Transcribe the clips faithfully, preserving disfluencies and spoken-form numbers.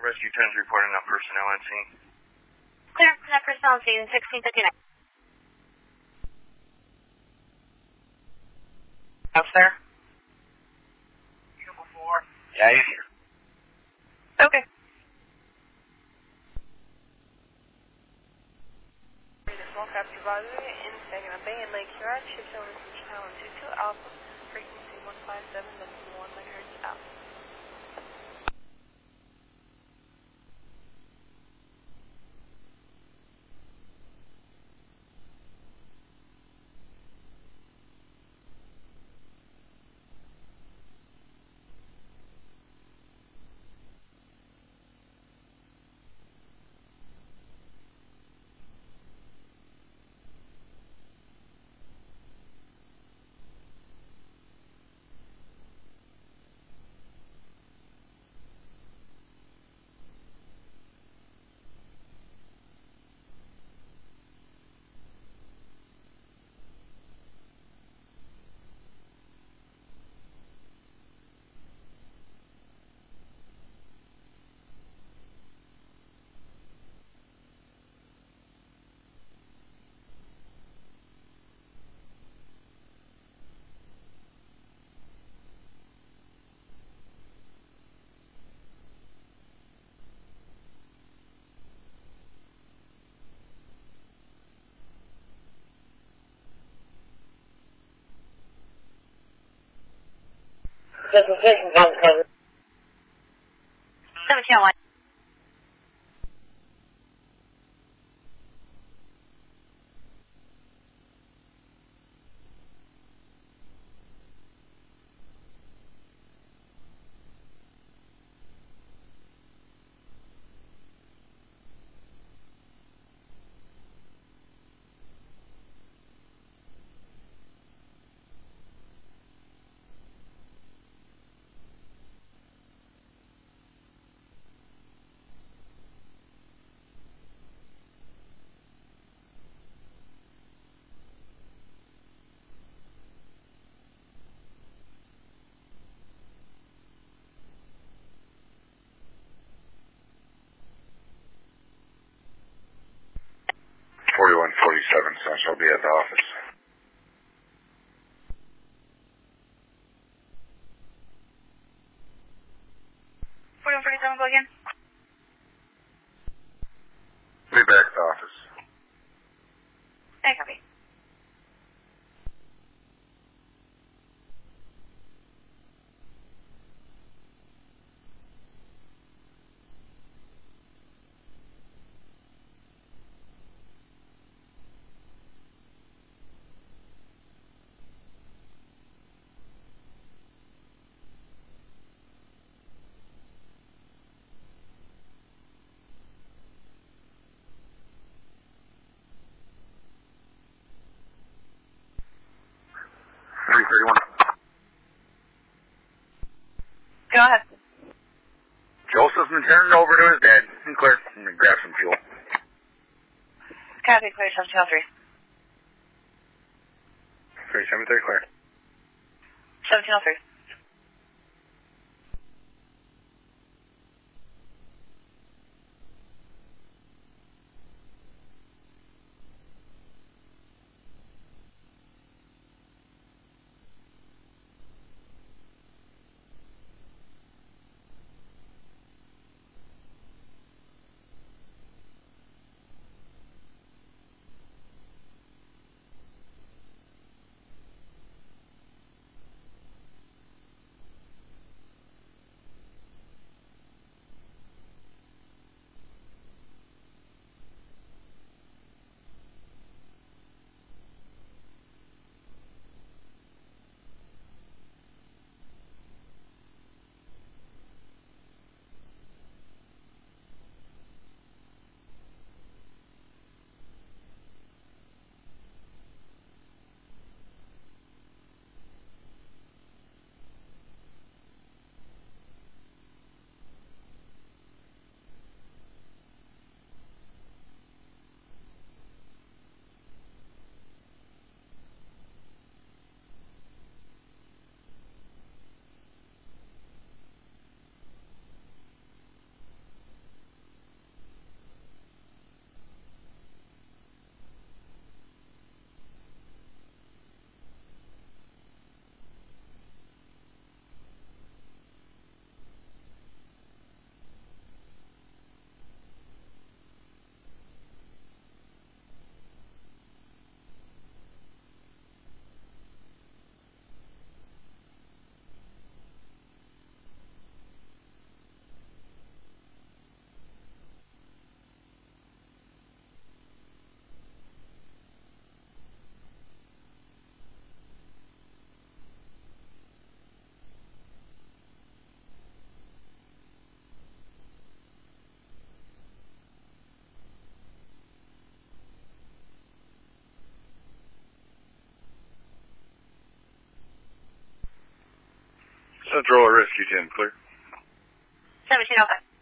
Rescue ten's reporting on personnel on scene. Clear, that personnel on scene, sixteen fifty-nine. Up there? Triple four. Yeah, he's here. Okay. Small craft advisory in Saginaw Bay and Lake Huron, ships over from Channel two two Alpha, frequency one five seven point one megahertz out. seventeen oh one. forty-one forty-seven, so I'll be at the office. forty-one forty-seven, go again. Be back at the office. I copy. three thirty-one. Go ahead. Joseph's been turned over to his dad. And clear. I'm going to grab some fuel. Copy, clear, seventeen oh three. three seven three, clear. seventeen oh three. Central Rescue ten, clear. seventeen oh five.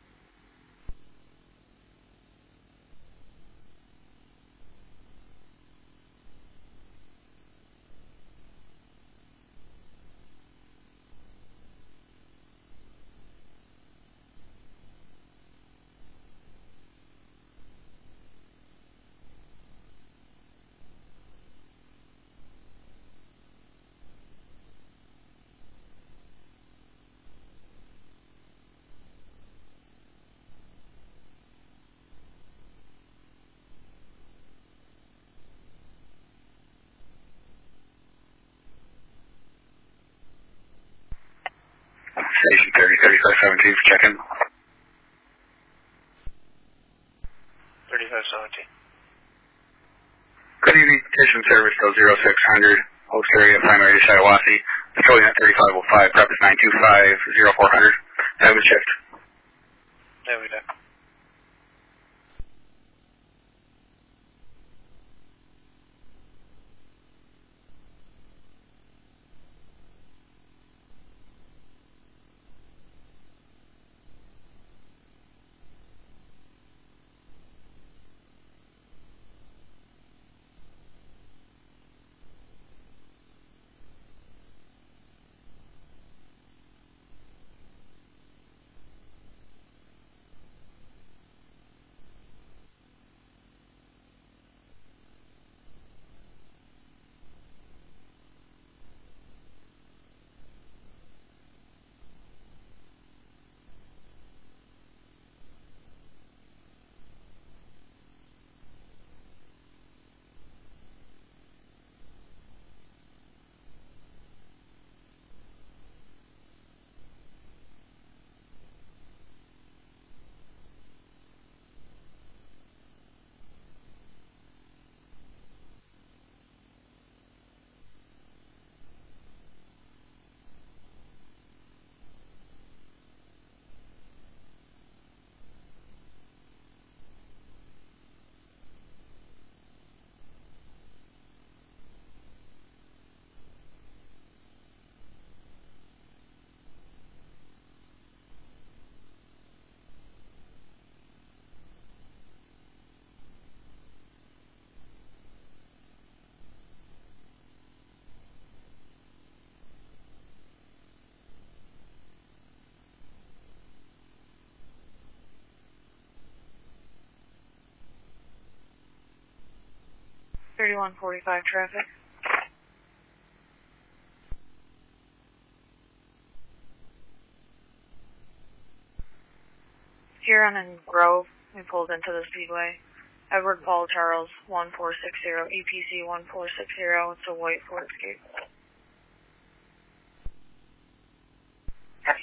Station thirty, thirty-five seventeen, check in. thirty-five seventeen. Good evening, Station Service code zero six hundred, host area, primary Shiawassee. Patrolling at thirty-five oh five, prep is nine two five, zero four hundred. Have a shift. There we go. thirty-one forty-five traffic. Huron and Grove, we pulled into the speedway. Edward Paul Charles, one four six zero, E P C one four six zero, it's a white Ford Escape. Copy.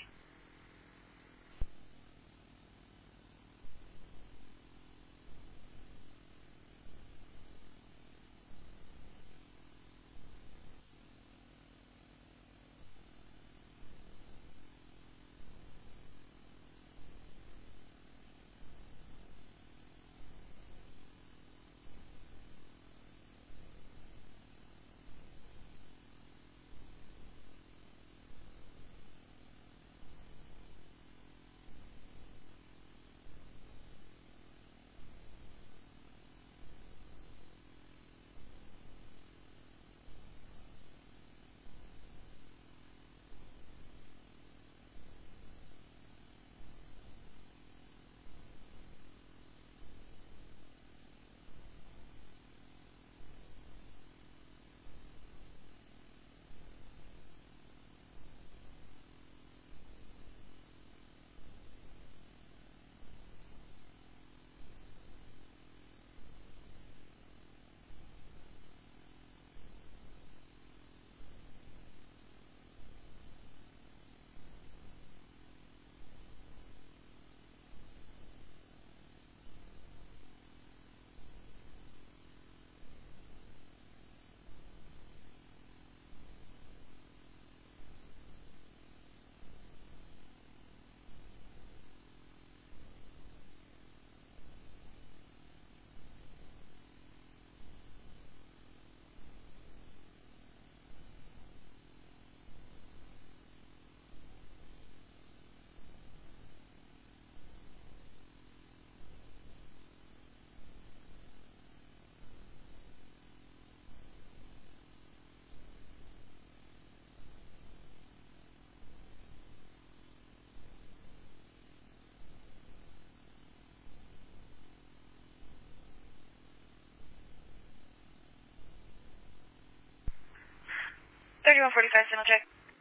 thirty-one forty-five, signal check.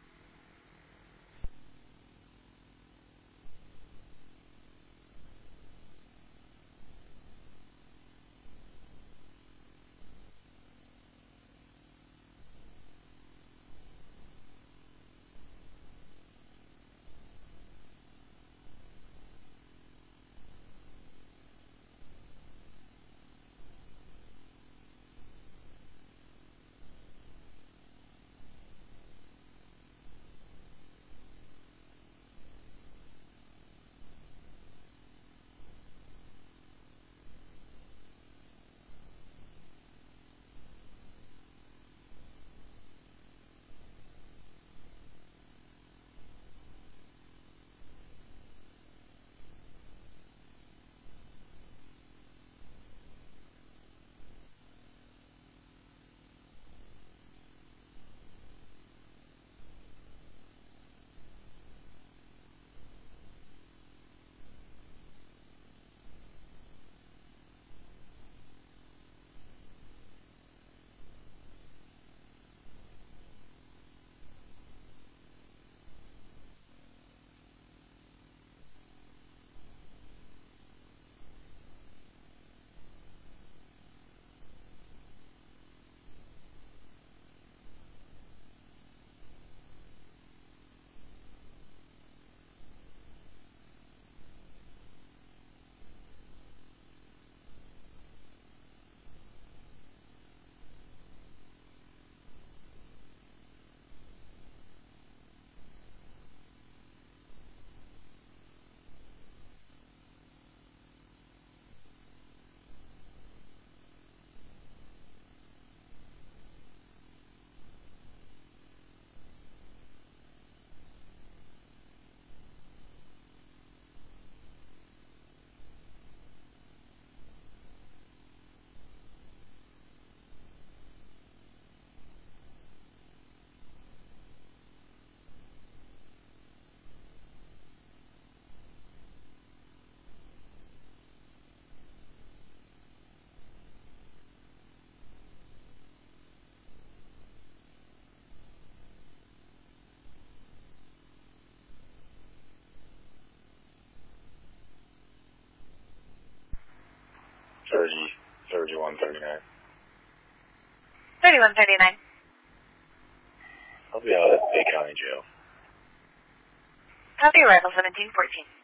thirty, thirty-one thirty-nine. thirty-one thirty-nine. I'll be out at Bay County Jail. Copy, arrival seventeen fourteen.